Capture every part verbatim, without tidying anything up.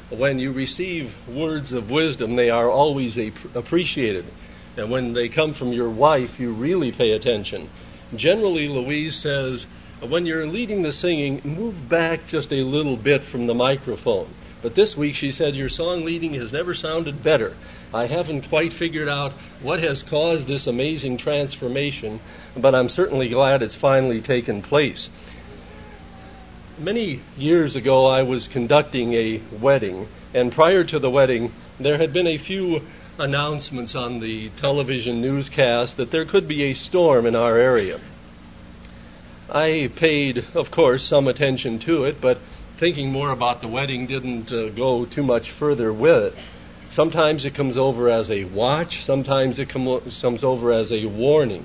when you receive words of wisdom, they are always ap- appreciated. And when they come from your wife, you really pay attention. Generally, Louise says, when you're leading the singing, move back just a little bit from the microphone. But this week she said, your song leading has never sounded better. I haven't quite figured out what has caused this amazing transformation, but I'm certainly glad it's finally taken place. Many years ago, I was conducting a wedding, and prior to the wedding, there had been a few announcements on the television newscast that there could be a storm in our area. I paid, of course, some attention to it, but thinking more about the wedding didn't uh, go too much further with it. Sometimes it comes over as a watch, sometimes it com- comes over as a warning.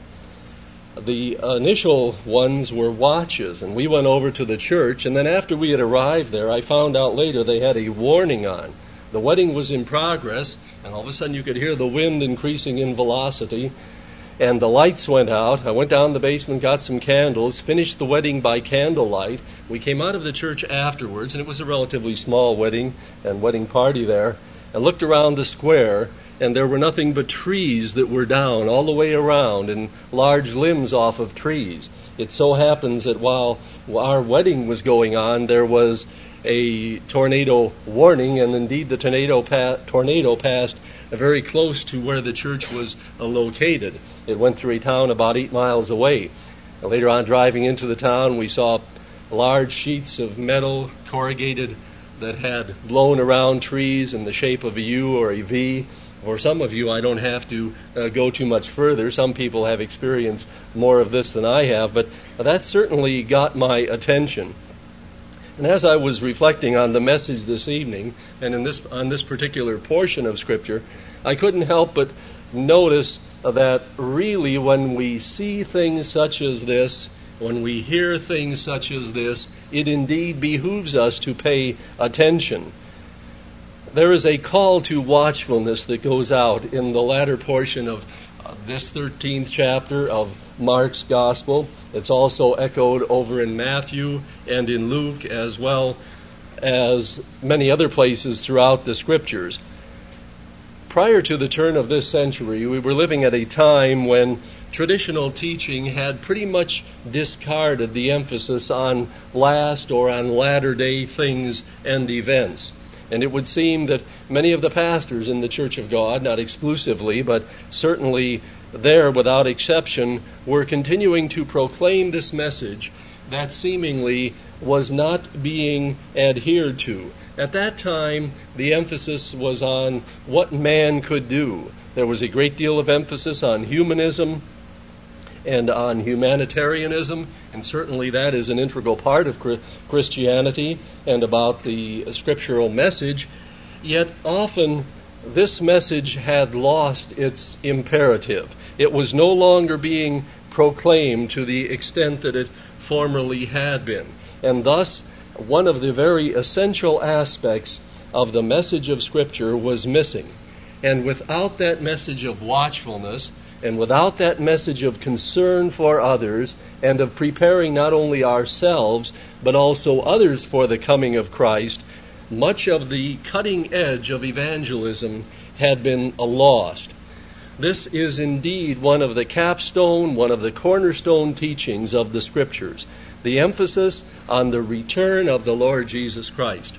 The initial ones were watches, and we went over to the church, and then after we had arrived there, I found out later they had a warning on. The wedding was in progress, and all of a sudden you could hear the wind increasing in velocity, and the lights went out. I went down the basement, got some candles, finished the wedding by candlelight. We came out of the church afterwards, and it was a relatively small wedding and wedding party there, and looked around the square, and there were nothing but trees that were down all the way around and large limbs off of trees. It so happens that while our wedding was going on, there was a tornado warning, and indeed the tornado, pa- tornado passed very close to where the church was uh, located. It went through a town about eight miles away. And later on, driving into the town, we saw large sheets of metal corrugated that had blown around trees in the shape of a U or a V. For some of you, I don't have to uh, go too much further. Some people have experienced more of this than I have, but that certainly got my attention. And as I was reflecting on the message this evening, and in this on this particular portion of Scripture, I couldn't help but notice that really when we see things such as this, when we hear things such as this, it indeed behooves us to pay attention. There is a call to watchfulness that goes out in the latter portion of this thirteenth chapter of Mark's Gospel. It's also echoed over in Matthew and in Luke, as well as many other places throughout the Scriptures. Prior to the turn of this century, we were living at a time when traditional teaching had pretty much discarded the emphasis on last or on latter-day things and events. And it would seem that many of the pastors in the Church of God, not exclusively, but certainly there without exception, were continuing to proclaim this message that seemingly was not being adhered to. At that time, the emphasis was on what man could do. There was a great deal of emphasis on humanism and on humanitarianism, and certainly that is an integral part of Christianity and about the scriptural message. Yet often this message had lost its imperative. It was no longer being proclaimed to the extent that it formerly had been. And thus, one of the very essential aspects of the message of Scripture was missing. And without that message of watchfulness, and without that message of concern for others, and of preparing not only ourselves, but also others for the coming of Christ, much of the cutting edge of evangelism had been lost. This is indeed one of the capstone, one of the cornerstone teachings of the Scriptures, the emphasis on the return of the Lord Jesus Christ.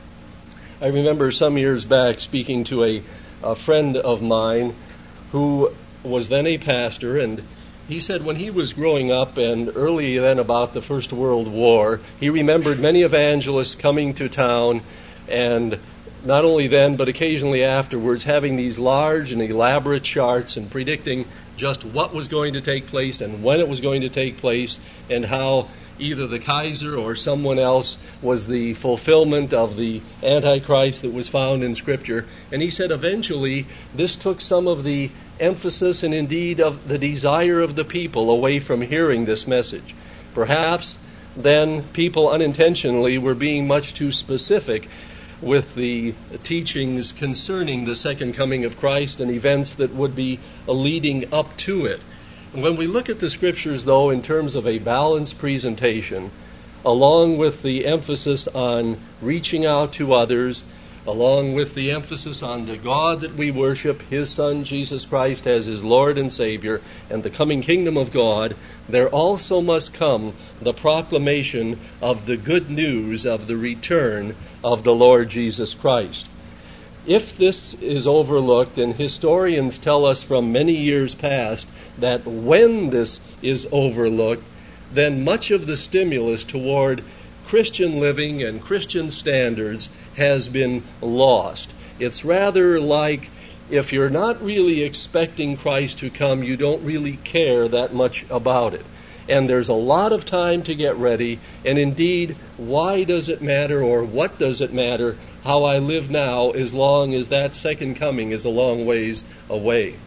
I remember some years back speaking to a, a friend of mine who was then a pastor, and he said when he was growing up and early then about the First World War, he remembered many evangelists coming to town, and not only then but occasionally afterwards having these large and elaborate charts and predicting just what was going to take place and when it was going to take place, and how either the Kaiser or someone else was the fulfillment of the Antichrist that was found in Scripture. And he said eventually this took some of the emphasis and indeed of the desire of the people away from hearing this message. Perhaps then people unintentionally were being much too specific with the teachings concerning the second coming of Christ and events that would be leading up to it. When we look at the Scriptures, though, in terms of a balanced presentation, along with the emphasis on reaching out to others, along with the emphasis on the God that we worship, His Son, Jesus Christ, as His Lord and Savior, and the coming kingdom of God, there also must come the proclamation of the good news of the return of the Lord Jesus Christ. If this is overlooked, and historians tell us from many years past that when this is overlooked, then much of the stimulus toward Christian living and Christian standards has been lost. It's rather like if you're not really expecting Christ to come, you don't really care that much about it. And there's a lot of time to get ready, and indeed, why does it matter, or what does it matter how I live now as long as that second coming is a long ways away?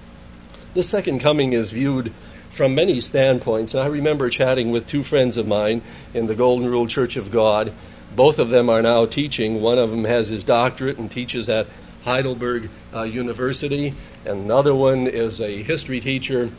The second coming is viewed from many standpoints, and I remember chatting with two friends of mine in the Golden Rule Church of God. Both of them are now teaching. One of them has his doctorate and teaches at Heidelberg uh, University, and another one is a history teacher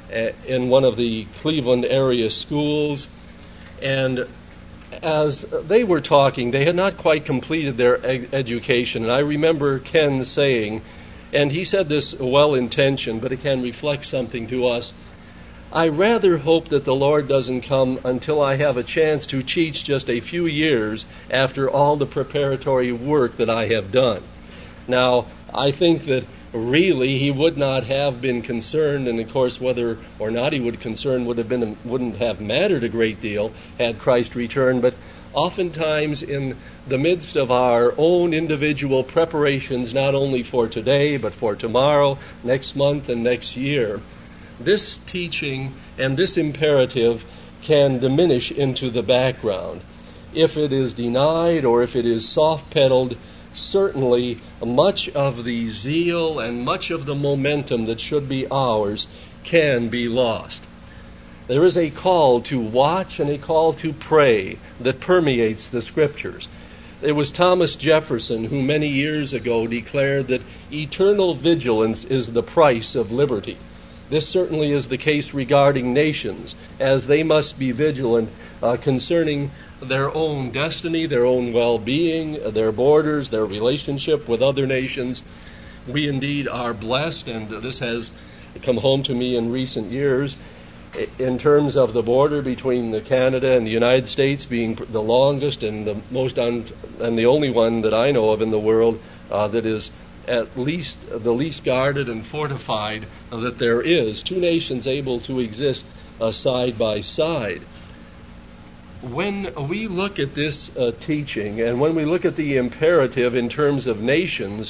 in one of the Cleveland area schools. And as they were talking, they had not quite completed their ed- education. And I remember Ken saying, and he said this well-intentioned, but it can reflect something to us, I rather hope that the Lord doesn't come until I have a chance to teach just a few years after all the preparatory work that I have done. Now, I think that really he would not have been concerned, and of course whether or not he would concern would have been wouldn't have mattered a great deal had Christ returned, but oftentimes in the midst of our own individual preparations, not only for today but for tomorrow, next month, and next year, this teaching and this imperative can diminish into the background. If it is denied or if it is soft-pedaled, certainly much of the zeal and much of the momentum that should be ours can be lost. There is a call to watch and a call to pray that permeates the Scriptures. It was Thomas Jefferson who many years ago declared that eternal vigilance is the price of liberty. This certainly is the case regarding nations, as they must be vigilant uh, concerning their own destiny, their own well-being, their borders, their relationship with other nations. We indeed are blessed, and this has come home to me in recent years, in terms of the border between the Canada and the United States being the longest and the most un- and the only one that I know of in the world uh, that is at least the least guarded and fortified uh, that there is. Two nations able to exist uh, side by side. When we look at this uh, teaching, and when we look at the imperative in terms of nations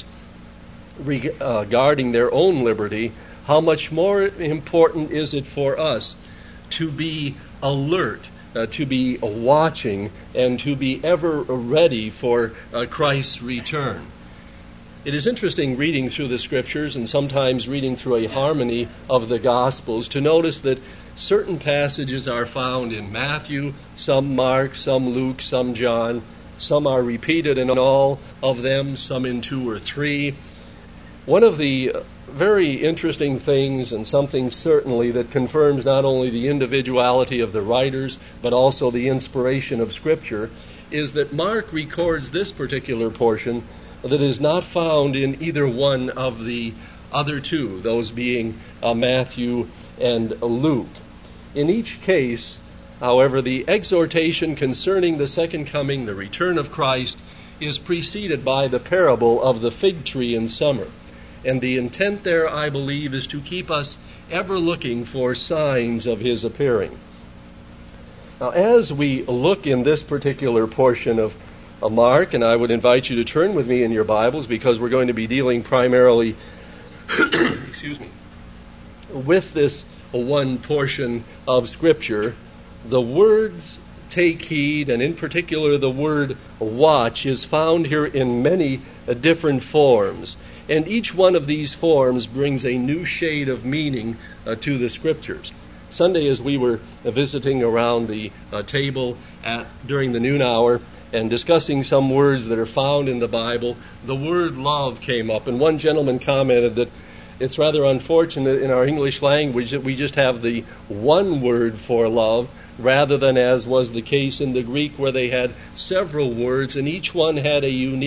regarding their own liberty, how much more important is it for us to be alert, uh, to be watching, and to be ever ready for uh, Christ's return? It is interesting reading through the Scriptures and sometimes reading through a harmony of the Gospels to notice that certain passages are found in Matthew, some Mark, some Luke, some John. Some are repeated in all of them, some in two or three. One of the very interesting things, and something certainly that confirms not only the individuality of the writers, but also the inspiration of Scripture, is that Mark records this particular portion that is not found in either one of the other two, those being uh, Matthew and Luke. In each case, however, the exhortation concerning the second coming, the return of Christ, is preceded by the parable of the fig tree in summer. And the intent there, I believe, is to keep us ever looking for signs of His appearing. Now, as we look in this particular portion of a Mark, and I would invite you to turn with me in your Bibles because we're going to be dealing primarily excuse me, with this one portion of Scripture. The words take heed, and in particular the word watch, is found here in many uh, different forms. And each one of these forms brings a new shade of meaning uh, to the Scriptures. Sunday, as we were uh, visiting around the uh, table at during the noon hour, and discussing some words that are found in the Bible, the word love came up. And one gentleman commented that it's rather unfortunate in our English language that we just have the one word for love, rather than as was the case in the Greek where they had several words and each one had a unique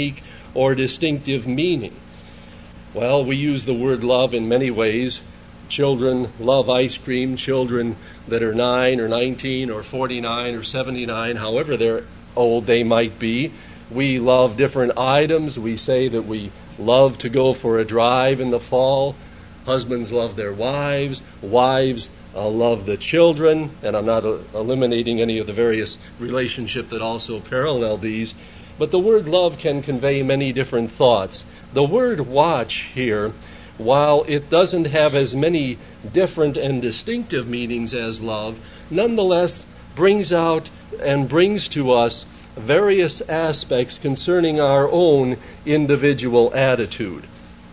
or distinctive meaning. Well, we use the word love in many ways. Children love ice cream. Children that are nine or nineteen or forty-nine or seventy-nine, however they're old they might be. We love different items. We say that we love to go for a drive in the fall. Husbands love their wives. Wives uh, love the children. And I'm not uh, eliminating any of the various relationships that also parallel these. But the word love can convey many different thoughts. The word watch here, while it doesn't have as many different and distinctive meanings as love, nonetheless brings out and brings to us various aspects concerning our own individual attitude.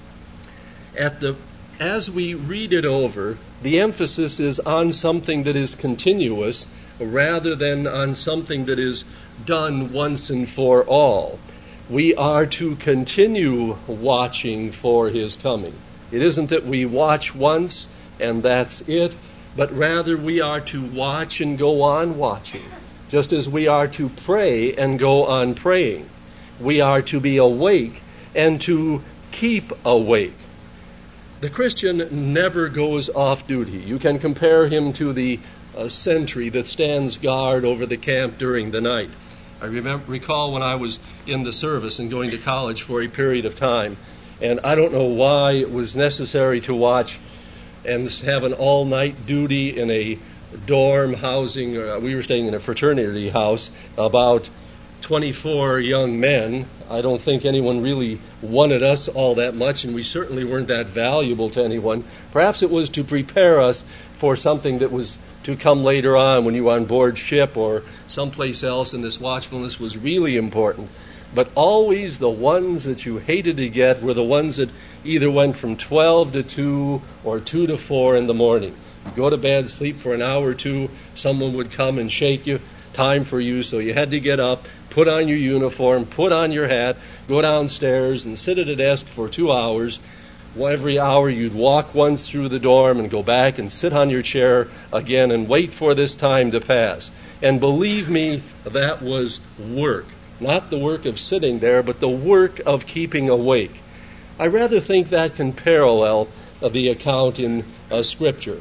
At the, as we read it over, the emphasis is on something that is continuous rather than on something that is done once and for all. We are to continue watching for his coming. It isn't that we watch once and that's it, but rather we are to watch and go on watching, just as we are to pray and go on praying. We are to be awake and to keep awake. The Christian never goes off duty. You can compare him to the uh, sentry that stands guard over the camp during the night. I remember, recall when I was in the service and going to college for a period of time, and I don't know why it was necessary to watch and have an all-night duty in a dorm housing. Uh, we were staying in a fraternity house, about twenty-four young men. I don't think anyone really wanted us all that much, and we certainly weren't that valuable to anyone. Perhaps it was to prepare us for something that was to come later on when you were on board ship or someplace else, and this watchfulness was really important. But always the ones that you hated to get were the ones that either went from twelve to two or two to four in the morning. You go to bed, sleep for an hour or two, someone would come and shake you, time for you, so you had to get up, put on your uniform, put on your hat, go downstairs and sit at a desk for two hours. Every hour you'd walk once through the dorm and go back and sit on your chair again and wait for this time to pass. And believe me, that was work. Not the work of sitting there, but the work of keeping awake. I rather think that can parallel the account in uh, Scripture.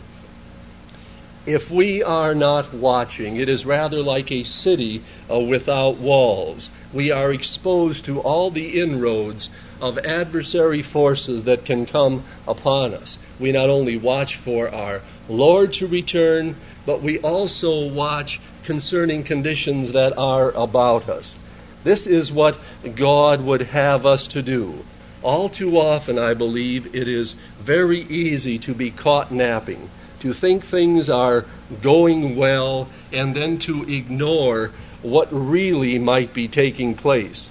If we are not watching, it is rather like a city uh, without walls. We are exposed to all the inroads of adversary forces that can come upon us. We not only watch for our Lord to return, but we also watch concerning conditions that are about us. This is what God would have us to do. All too often, I believe, it is very easy to be caught napping, to think things are going well, and then to ignore what really might be taking place.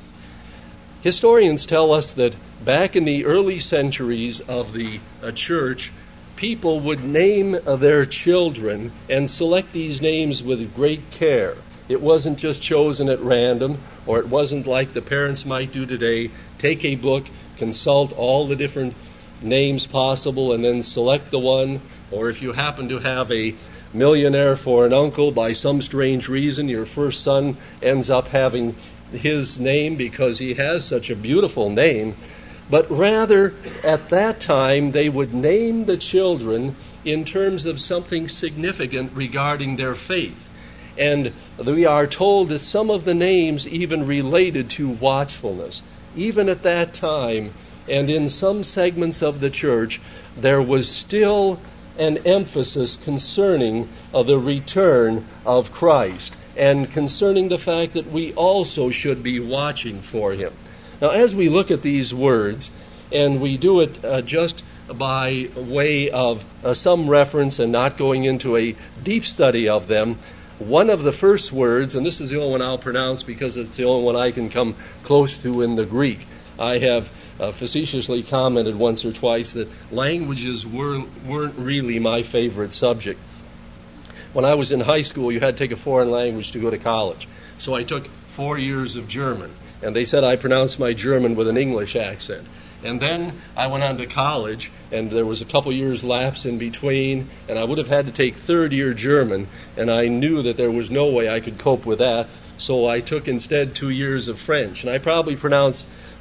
Historians tell us that back in the early centuries of the uh, church, people would name uh, their children and select these names with great care. It wasn't just chosen at random, or it wasn't like the parents might do today, take a book, consult all the different names possible, and then select the one. Or if you happen to have a millionaire for an uncle, by some strange reason, your first son ends up having his name because he has such a beautiful name. But rather, at that time, they would name the children in terms of something significant regarding their faith. And we are told that some of the names even related to watchfulness. Even at that time, and in some segments of the church, there was still an emphasis concerning uh, the return of Christ, and concerning the fact that we also should be watching for him. Now, as we look at these words, and we do it uh, just by way of uh, some reference and not going into a deep study of them, one of the first words, and this is the only one I'll pronounce because it's the only one I can come close to in the Greek. I have uh, facetiously commented once or twice that languages were, weren't really my favorite subject. When I was in high school, you had to take a foreign language to go to college. So I took four years of German, and they said I pronounced my German with an English accent. And then I went on to college, and there was a couple years lapse in between, and I would have had to take third year German, and I knew that there was no way I could cope with that, so I took instead two years of French. And I probably pronounced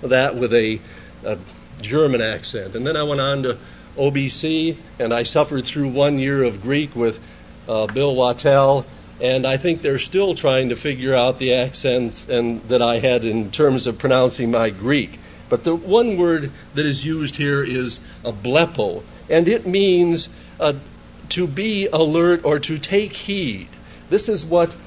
that with a, a German accent. And then I went on to O B C, and I suffered through one year of Greek with uh, Bill Wattell, and I think they're still trying to figure out the accents and that I had in terms of pronouncing my Greek. But the one word that is used here is a blepo, and it means uh, to be alert or to take heed. This is what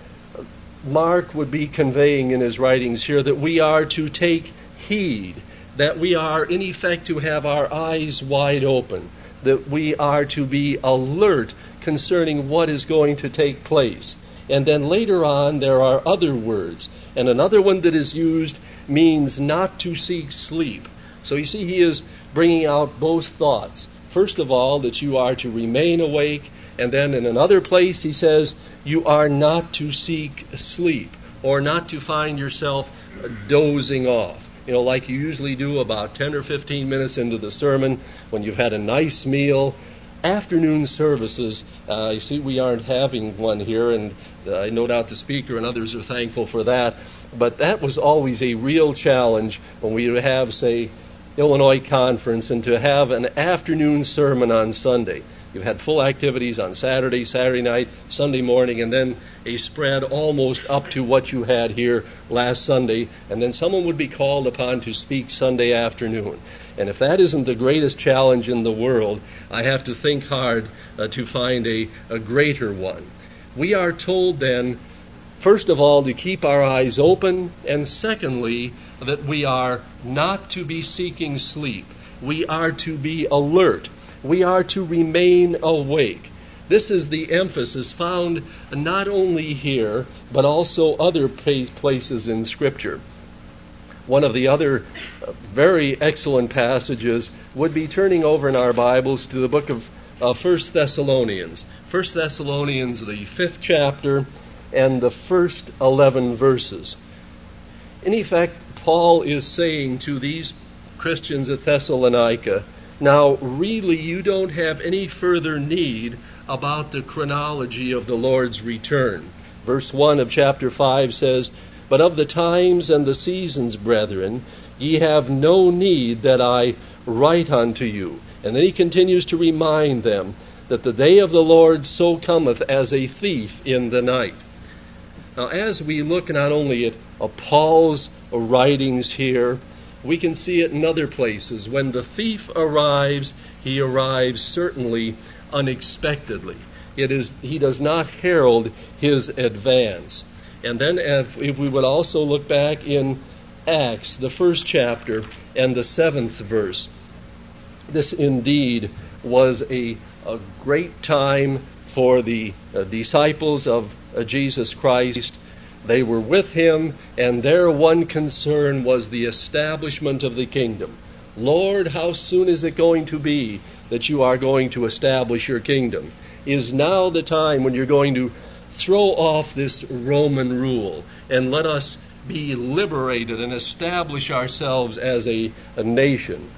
Mark would be conveying in his writings here, that we are to take heed, that we are in effect to have our eyes wide open, that we are to be alert concerning what is going to take place. And then later on there are other words, and another one that is used means not to seek sleep. So you see, he is bringing out both thoughts. First of all, that you are to remain awake, and then in another place he says you are not to seek sleep, or not to find yourself dozing off. You know, like you usually do about ten or fifteen minutes into the sermon when you've had a nice meal. Afternoon services, uh, you see, we aren't having one here, and uh, no doubt the speaker and others are thankful for that. But that was always a real challenge when we would have, say, Illinois Conference, and to have an afternoon sermon on Sunday. You've had full activities on Saturday, Saturday night, Sunday morning, and then a spread almost up to what you had here last Sunday, and then someone would be called upon to speak Sunday afternoon. And if that isn't the greatest challenge in the world, I have to think hard uh, to find a, a greater one. We are told then, first of all, to keep our eyes open, and secondly, that we are not to be seeking sleep. We are to be alert. We are to remain awake. This is the emphasis found not only here, but also other places in Scripture. One of the other very excellent passages would be turning over in our Bibles to the book of uh, First Thessalonians. First Thessalonians, the fifth chapter, and the first eleven verses. In effect, Paul is saying to these Christians at Thessalonica, now really you don't have any further need about the chronology of the Lord's return. Verse one of chapter five says, but of the times and the seasons, brethren, ye have no need that I write unto you. And then he continues to remind them that the day of the Lord so cometh as a thief in the night. Now, as we look not only at uh, Paul's writings here, we can see it in other places. When the thief arrives, he arrives certainly unexpectedly. It is, he does not herald his advance. And then if, if we would also look back in Acts, the first chapter and the seventh verse, this indeed was a, a great time for the uh, disciples of uh, Jesus Christ. They were with him, and their one concern was the establishment of the kingdom. Lord, how soon is it going to be that you are going to establish your kingdom? Is now the time when you're going to throw off this Roman rule and let us be liberated and establish ourselves as a, a nation?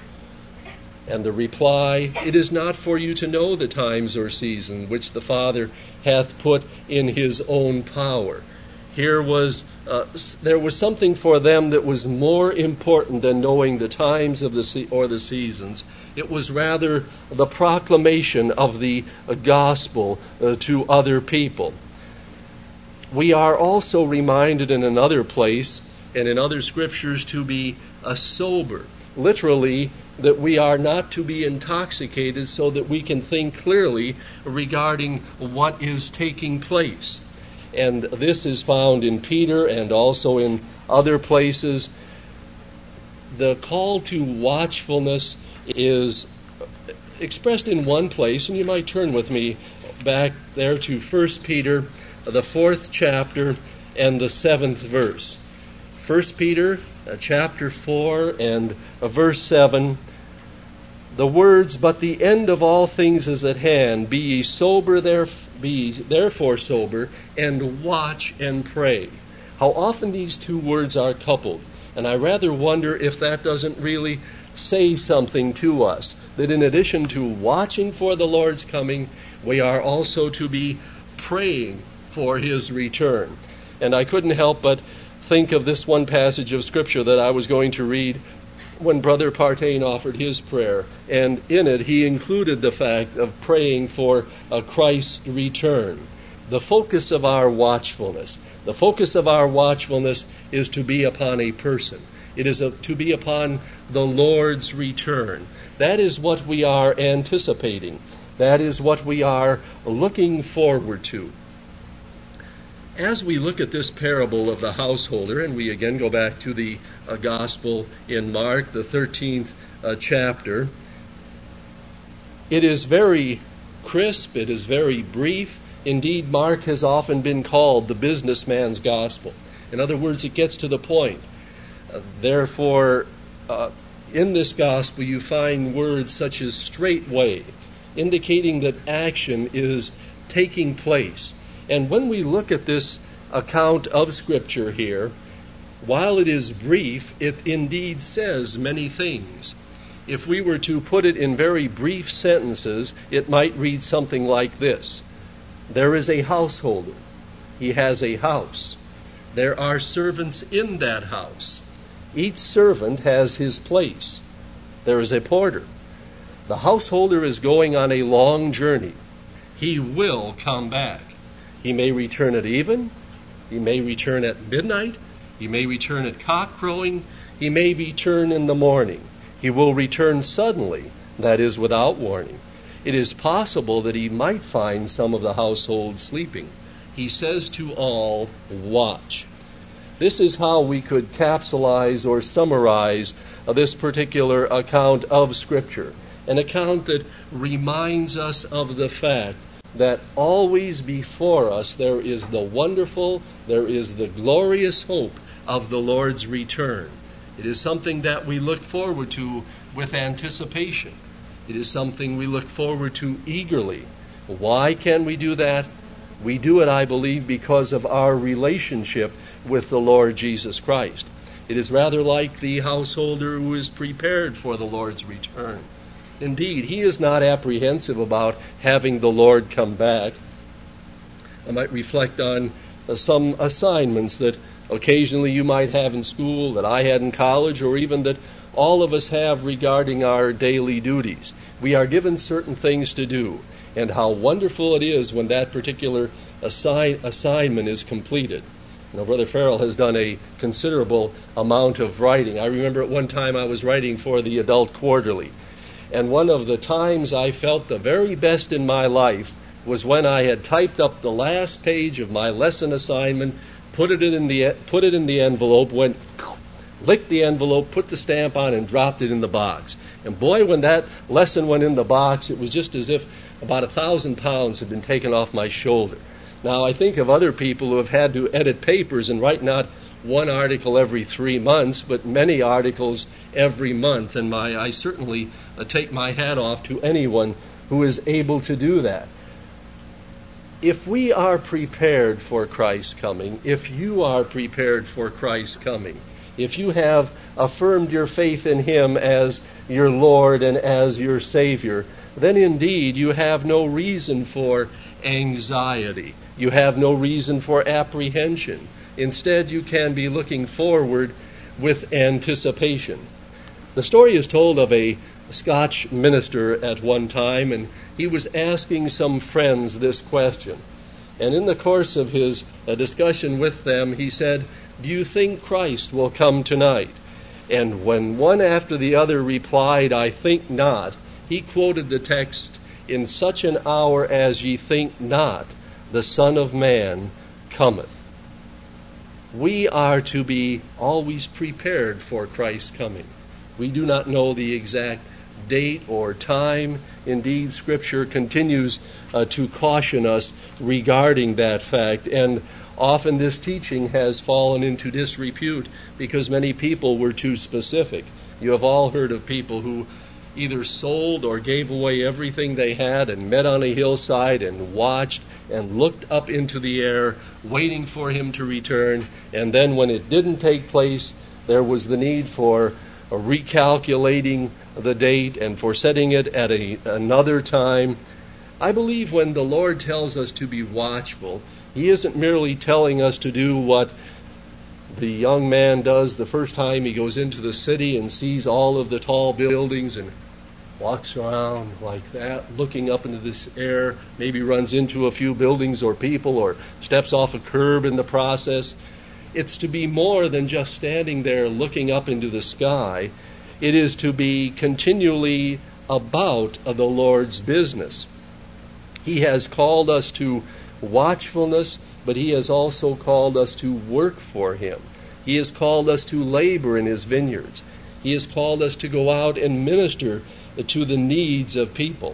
And the reply, it is not for you to know the times or seasons which the Father hath put in his own power. Here was, uh, there was something for them that was more important than knowing the times of the se- or the seasons. It was rather the proclamation of the uh, gospel uh, to other people. We are also reminded in another place and in other scriptures to be uh, sober. Literally, that we are not to be intoxicated so that we can think clearly regarding what is taking place. And this is found in Peter and also in other places. The call to watchfulness is expressed in one place, and you might turn with me back there to First Peter, the fourth chapter and the seventh verse. First Peter, uh, chapter four and uh, verse seven. The words, but the end of all things is at hand. Be ye sober, there, be ye therefore sober, and watch and pray. How often these two words are coupled. And I rather wonder if that doesn't really say something to us. That in addition to watching for the Lord's coming, we are also to be praying for his return. And I couldn't help but think of this one passage of Scripture that I was going to read when Brother Partain offered his prayer, and in it he included the fact of praying for a Christ's return. The focus of our watchfulness, the focus of our watchfulness is to be upon a person. It is a, to be upon the Lord's return. That is what we are anticipating. That is what we are looking forward to. As we look at this parable of the householder, and we again go back to the uh, gospel in Mark, the thirteenth uh, chapter, it is very crisp, it is very brief. Indeed, Mark has often been called the businessman's gospel. In other words, it gets to the point. Uh, therefore, uh, in this gospel you find words such as straightway, indicating that action is taking place. And when we look at this account of Scripture here, while it is brief, it indeed says many things. If we were to put it in very brief sentences, it might read something like this. There is a householder. He has a house. There are servants in that house. Each servant has his place. There is a porter. The householder is going on a long journey. He will come back. He may return at even. He may return at midnight. He may return at cock crowing. He may return in the morning. He will return suddenly, that is, without warning. It is possible that he might find some of the household sleeping. He says to all, watch. This is how we could capsulize or summarize this particular account of Scripture, an account that reminds us of the fact that always before us there is the wonderful, there is the glorious hope of the Lord's return. It is something that we look forward to with anticipation. It is something we look forward to eagerly. Why can we do that? We do it, I believe, because of our relationship with the Lord Jesus Christ. It is rather like the householder who is prepared for the Lord's return. Indeed, he is not apprehensive about having the Lord come back. I might reflect on uh, some assignments that occasionally you might have in school, that I had in college, or even that all of us have regarding our daily duties. We are given certain things to do, and how wonderful it is when that particular assign- assignment is completed. You know, Brother Farrell has done a considerable amount of writing. I remember at one time I was writing for the Adult Quarterly. And one of the times I felt the very best in my life was when I had typed up the last page of my lesson assignment, put it in the put it in the envelope, went, licked the envelope, put the stamp on, and dropped it in the box. And boy, when that lesson went in the box, it was just as if about a thousand pounds had been taken off my shoulder. Now, I think of other people who have had to edit papers and write not one article every three months, but many articles every month. And my, I certainly uh, take my hat off to anyone who is able to do that. If we are prepared for Christ's coming, if you are prepared for Christ's coming, if you have affirmed your faith in Him as your Lord and as your Savior, then indeed you have no reason for anxiety. You have no reason for apprehension. Instead, you can be looking forward with anticipation. The story is told of a Scotch minister at one time, and he was asking some friends this question. And in the course of his uh, discussion with them, he said, "Do you think Christ will come tonight?" And when one after the other replied, "I think not," he quoted the text, "In such an hour as ye think not, the Son of Man cometh." We are to be always prepared for Christ's coming. We do not know the exact date or time. Indeed, Scripture continues uh, to caution us regarding that fact, and often this teaching has fallen into disrepute because many people were too specific. You have all heard of people who either sold or gave away everything they had and met on a hillside and watched and looked up into the air, waiting for Him to return. And then when it didn't take place, there was the need for recalculating the date and for setting it at a, another time. I believe when the Lord tells us to be watchful, He isn't merely telling us to do what the young man does the first time he goes into the city and sees all of the tall buildings and walks around like that, looking up into this air, maybe runs into a few buildings or people or steps off a curb in the process. It's to be more than just standing there looking up into the sky. It is to be continually about the Lord's business. He has called us to watchfulness, but He has also called us to work for Him. He has called us to labor in His vineyards. He has called us to go out and minister to the needs of people.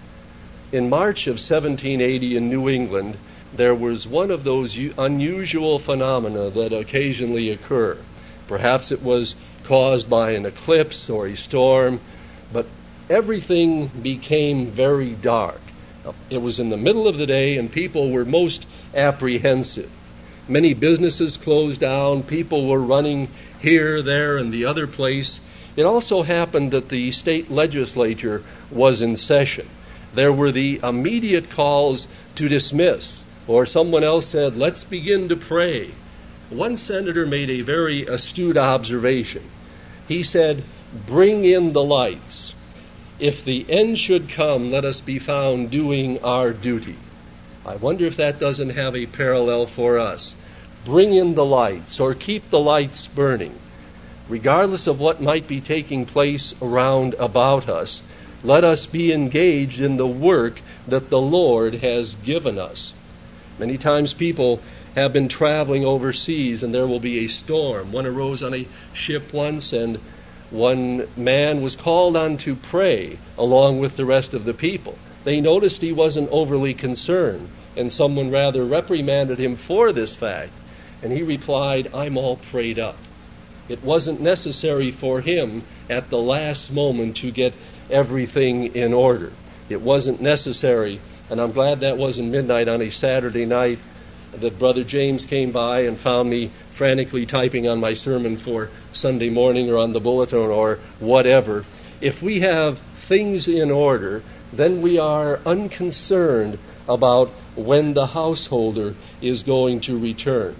In March of seventeen eighty in New England, there was one of those unusual phenomena that occasionally occur. Perhaps it was caused by an eclipse or a storm, but everything became very dark. It was in the middle of the day, and people were most apprehensive. Many businesses closed down. People were running here, there, and the other place. It also happened that the state legislature was in session. There were the immediate calls to dismiss, or someone else said, let's begin to pray. One senator made a very astute observation. He said, bring in the lights. If the end should come, let us be found doing our duty. I wonder if that doesn't have a parallel for us. Bring in the lights, or keep the lights burning. Regardless of what might be taking place around about us, let us be engaged in the work that the Lord has given us. Many times people have been traveling overseas, and there will be a storm. One arose on a ship once, and one man was called on to pray along with the rest of the people. They noticed he wasn't overly concerned, and someone rather reprimanded him for this fact. And he replied, I'm all prayed up. It wasn't necessary for him at the last moment to get everything in order. It wasn't necessary, and I'm glad that wasn't midnight on a Saturday night that Brother James came by and found me frantically typing on my sermon for Sunday morning or on the bulletin or whatever. If we have things in order, then we are unconcerned about when the householder is going to return.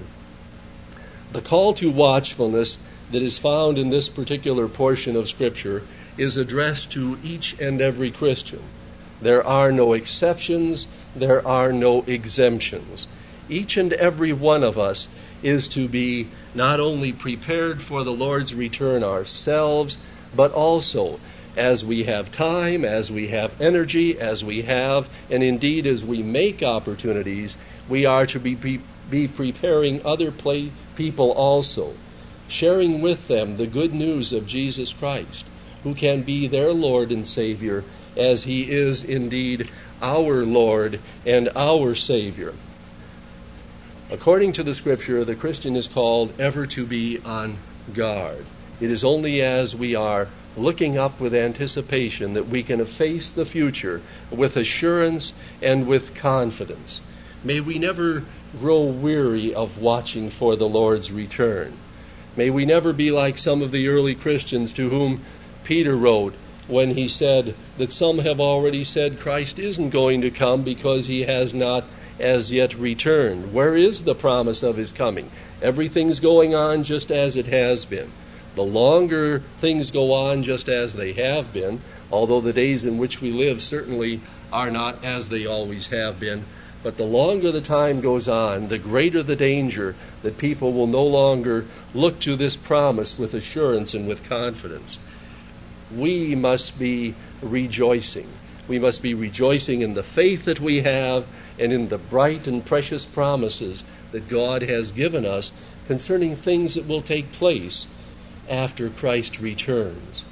The call to watchfulness that is found in this particular portion of Scripture is addressed to each and every Christian. There are no exceptions, there are no exemptions. Each and every one of us is to be not only prepared for the Lord's return ourselves, but also as we have time, as we have energy, as we have, and indeed as we make opportunities, we are to be, be, be preparing other play, people also, sharing with them the good news of Jesus Christ, who can be their Lord and Savior, as He is indeed our Lord and our Savior. According to the Scripture, the Christian is called ever to be on guard. It is only as we are looking up with anticipation that we can face the future with assurance and with confidence. May we never grow weary of watching for the Lord's return. May we never be like some of the early Christians to whom Peter wrote when he said that some have already said Christ isn't going to come because He has not as yet returned. Where is the promise of His coming? Everything's going on just as it has been. The longer things go on just as they have been, although the days in which we live certainly are not as they always have been, but the longer the time goes on, the greater the danger that people will no longer look to this promise with assurance and with confidence. We must be rejoicing. We must be rejoicing in the faith that we have and in the bright and precious promises that God has given us concerning things that will take place after Christ returns.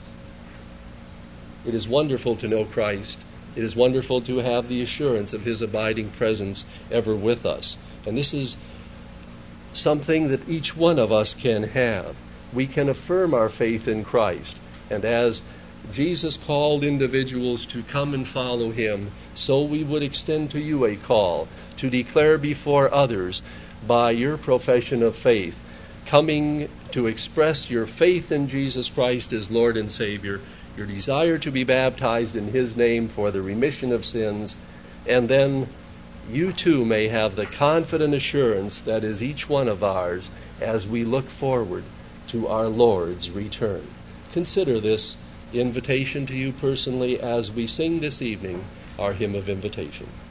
It is wonderful to know Christ. It is wonderful to have the assurance of His abiding presence ever with us. And this is something that each one of us can have. We can affirm our faith in Christ. And as Jesus called individuals to come and follow Him, so we would extend to you a call to declare before others by your profession of faith, coming to express your faith in Jesus Christ as Lord and Savior, your desire to be baptized in His name for the remission of sins, and then you too may have the confident assurance that is each one of ours as we look forward to our Lord's return. Consider this invitation to you personally as we sing this evening our hymn of invitation.